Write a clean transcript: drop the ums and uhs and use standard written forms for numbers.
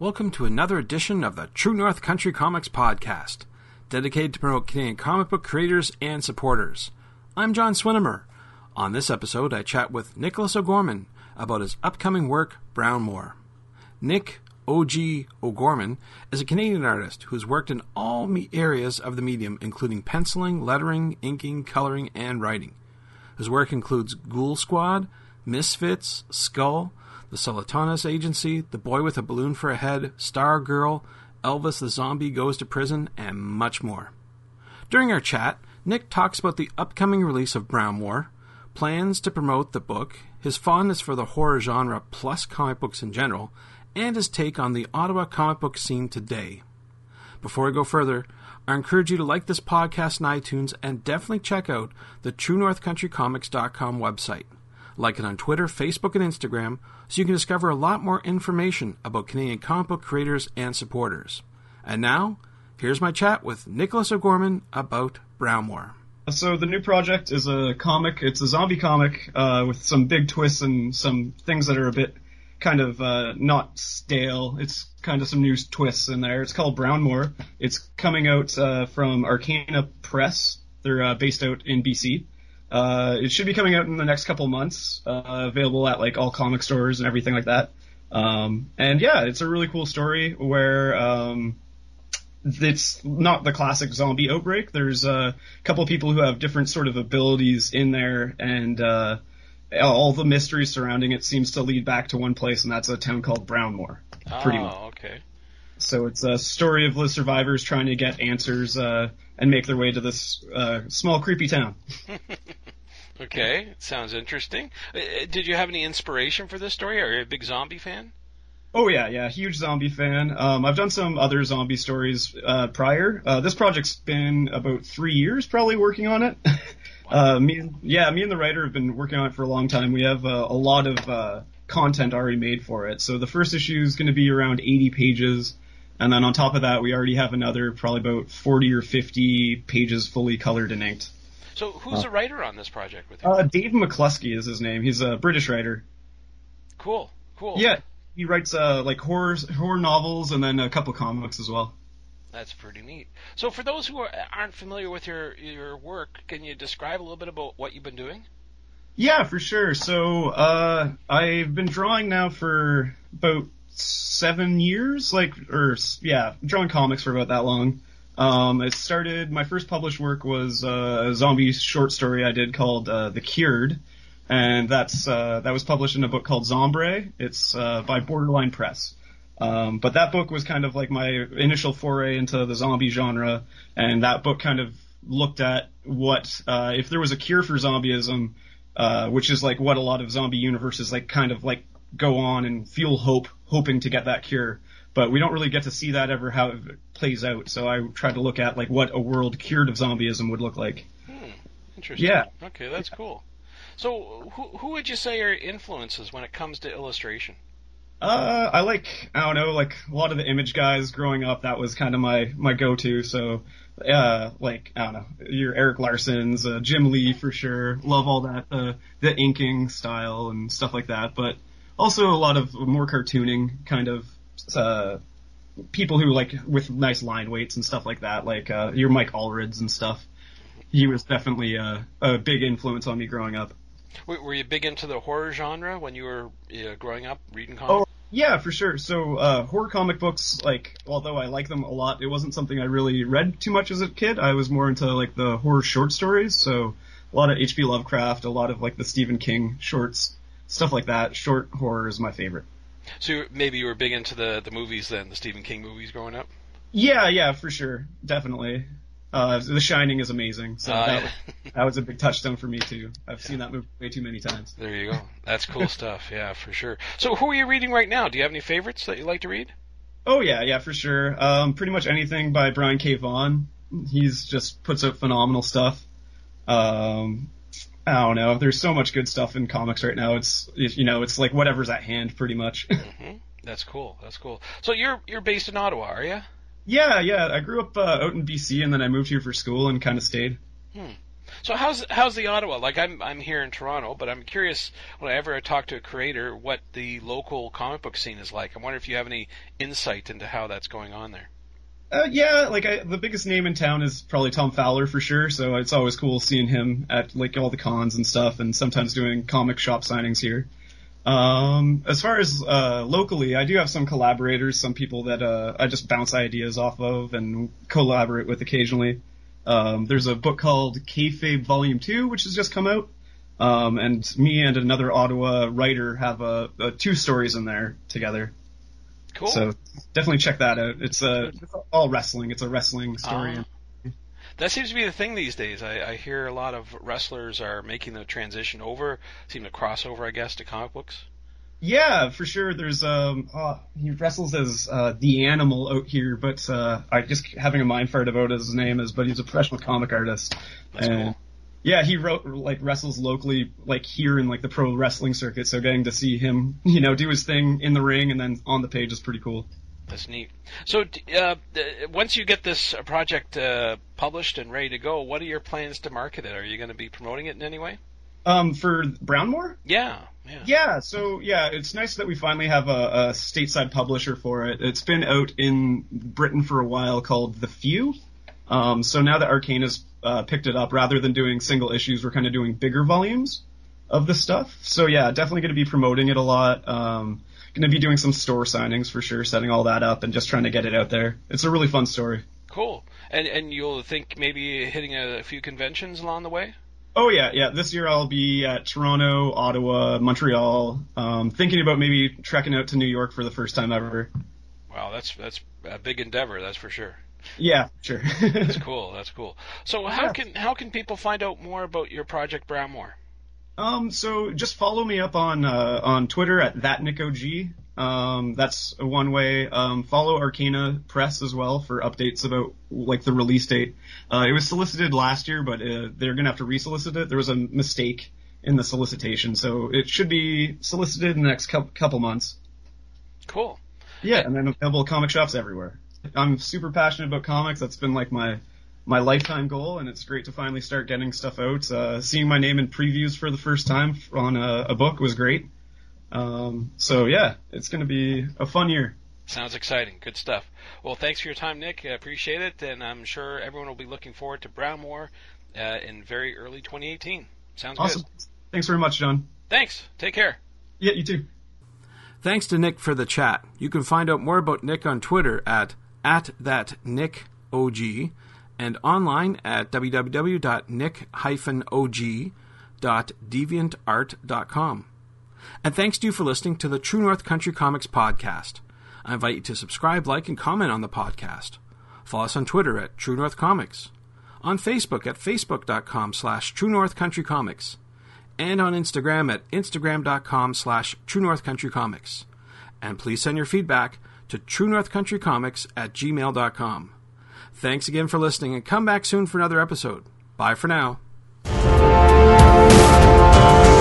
Welcome to another edition of the True North Country Comics Podcast, dedicated to promote Canadian comic book creators and supporters. I'm John Swinimer. On this episode, I chat with Nicholas O'Gorman about his upcoming work, Brownmoor. Nick O.G. O'Gorman is a Canadian artist who's worked in all areas of the medium, including penciling, lettering, inking, coloring, and writing. His work includes Ghoul Squad, Misfits, Skull, The Solitanis Agency, The Boy with a Balloon for a Head, Star Girl, Elvis the Zombie Goes to Prison, and much more. During our chat, Nick talks about the upcoming release of Brownmoor, plans to promote the book, his fondness for the horror genre plus comic books in general, and his take on the Ottawa comic book scene today. Before we go further, I encourage you to like this podcast on iTunes and definitely check out the TrueNorthCountryComics.com website. Like it on Twitter, Facebook, and Instagram so you can discover a lot more information about Canadian comic book creators and supporters. And now, here's my chat with Nicholas O'Gorman about Brownmoor. So the new project is a comic. It's a zombie comic with some big twists and some things that are a bit kind of not stale. It's kind of some new twists in there. It's called Brownmoor. It's coming out from Arcana Press. They're based out in BC. It should be coming out in the next couple months, available at like all comic stores and everything like that. And yeah, it's a really cool story where it's not the classic zombie outbreak. There's a couple of people who have different sort of abilities in there, and all the mystery surrounding it seems to lead back to one place, and that's a town called Brownmoor. Pretty much. Okay. So it's a story of the survivors trying to get answers and make their way to this small, creepy town. Okay, sounds interesting. Did you have any inspiration for this story? Are you a big zombie fan? Oh, yeah, huge zombie fan. I've done some other zombie stories prior. This project's been about 3 years probably working on it. Wow. Me and the writer have been working on it for a long time. We have a lot of content already made for it. So the first issue is going to be around 80 pages. And then on top of that, we already have another probably about 40 or 50 pages fully colored and inked. So who's the writer on this project with you? Dave McCluskey is his name. He's a British writer. Cool. Yeah, he writes like horror novels and then a couple comics as well. That's pretty neat. So for those who aren't familiar with your work, can you describe a little bit about what you've been doing? Yeah, for sure. So I've been drawing now for about 7 years, drawing comics for about that long. My first published work was a zombie short story I did called The Cured, and that was published in a book called Zombre. It's by Borderline Press. But that book was kind of like my initial foray into the zombie genre, and that book kind of looked at what if there was a cure for zombieism, which is like what a lot of zombie universes like kind of like go on and feel hoping to get that cure. But we don't really get to see that ever how it plays out. So I tried to look at like what a world cured of zombieism would look like. Interesting. Yeah. Okay, that's cool. So who would you say are influences when it comes to illustration? I don't know, like a lot of the Image guys growing up. That was kind of my go-to. So, I don't know, your Eric Larson's, Jim Lee for sure. Love all that, the inking style and stuff like that. But also a lot of more cartooning kind of people who like with nice line weights and stuff like that. Like your Mike Allreds and stuff. He was definitely a big influence on me growing up. Were you big into the horror genre when you were growing up, reading comics? Oh, yeah, for sure. So, horror comic books, like, although I like them a lot, it wasn't something I really read too much as a kid. I was more into, like, the horror short stories, so a lot of H.P. Lovecraft, a lot of, like, the Stephen King shorts, stuff like that. Short horror is my favorite. So maybe you were big into the movies then, the Stephen King movies growing up? Yeah, for sure. Definitely. The Shining is amazing, so that was a big touchstone for me too. I've seen that movie way too many times. There you go. That's cool stuff. Yeah, for sure. So who are you reading right now? Do you have any favorites that you like to read? Oh yeah, for sure. Pretty much anything by Brian K. Vaughan. He's just puts out phenomenal stuff. I don't know. There's so much good stuff in comics right now. It's like whatever's at hand, pretty much. Mm-hmm. That's cool. So you're based in Ottawa, are you? Yeah. I grew up out in BC, and then I moved here for school and kind of stayed. So how's the Ottawa? Like I'm here in Toronto, but I'm curious whenever I talk to a creator what the local comic book scene is like. I wonder if you have any insight into how that's going on there. Yeah, like the biggest name in town is probably Tom Fowler for sure. So it's always cool seeing him at like all the cons and stuff, and sometimes doing comic shop signings here. As far as locally, I do have some collaborators, some people that I just bounce ideas off of and collaborate with occasionally. There's a book called Kayfabe Volume 2, which has just come out. And me and another Ottawa writer have two stories in there together. Cool. So definitely check that out. It's all wrestling. It's a wrestling story. That seems to be the thing these days. I hear a lot of wrestlers are making the transition over, seem to cross over, I guess, to comic books. Yeah, for sure. There's he wrestles as the Animal out here, but I just having a mind fart about his name is, but he's a professional comic artist. That's cool. Yeah, he wrestles locally, like here in like the pro wrestling circuit. So getting to see him, do his thing in the ring and then on the page is pretty cool. That's neat. So once you get this project published and ready to go, what are your plans to market it? Are you going to be promoting it in any way? For Brownmoor? Yeah. So it's nice that we finally have a stateside publisher for it. It's been out in Britain for a while called The Few. So now that Arcana's picked it up, rather than doing single issues, we're kind of doing bigger volumes of the stuff. So yeah, definitely going to be promoting it a lot. Going to be doing some store signings for sure, setting all that up and just trying to get it out there. It's a really fun story. Cool. And you'll think maybe hitting a few conventions along the way? Oh yeah. This year I'll be at Toronto, Ottawa, Montreal. Thinking about maybe trekking out to New York for the first time ever. Wow, that's a big endeavor, that's for sure. Yeah, sure. That's cool. So how can people find out more about your project Brownmoor? So just follow me up on Twitter at ThatNickOG. That's one way. Follow Arcana Press as well for updates about like the release date. It was solicited last year, but they're gonna have to resolicit it. There was a mistake in the solicitation, so it should be solicited in the next couple months. Cool. Yeah, and then available at comic shops everywhere. I'm super passionate about comics. That's been like my lifetime goal, and it's great to finally start getting stuff out. Seeing my name in previews for the first time on a book was great. So yeah, it's going to be a fun year. Sounds exciting. Good stuff. Well, thanks for your time, Nick. I appreciate it, and I'm sure everyone will be looking forward to Brownmoor in very early 2018. Sounds awesome. Good. Thanks very much, John. Thanks. Take care. Yeah, you too. Thanks to Nick for the chat. You can find out more about Nick on Twitter at ThatNickOG and online at www.nick-og.deviantart.com. And thanks to you for listening to the True North Country Comics podcast. I invite you to subscribe, like, and comment on the podcast. Follow us on Twitter at True North Comics, on Facebook at facebook.com/True North Country Comics, and on Instagram at instagram.com/True North Country Comics. And please send your feedback to truenorthcountrycomics@gmail.com. Thanks again for listening, and come back soon for another episode. Bye for now.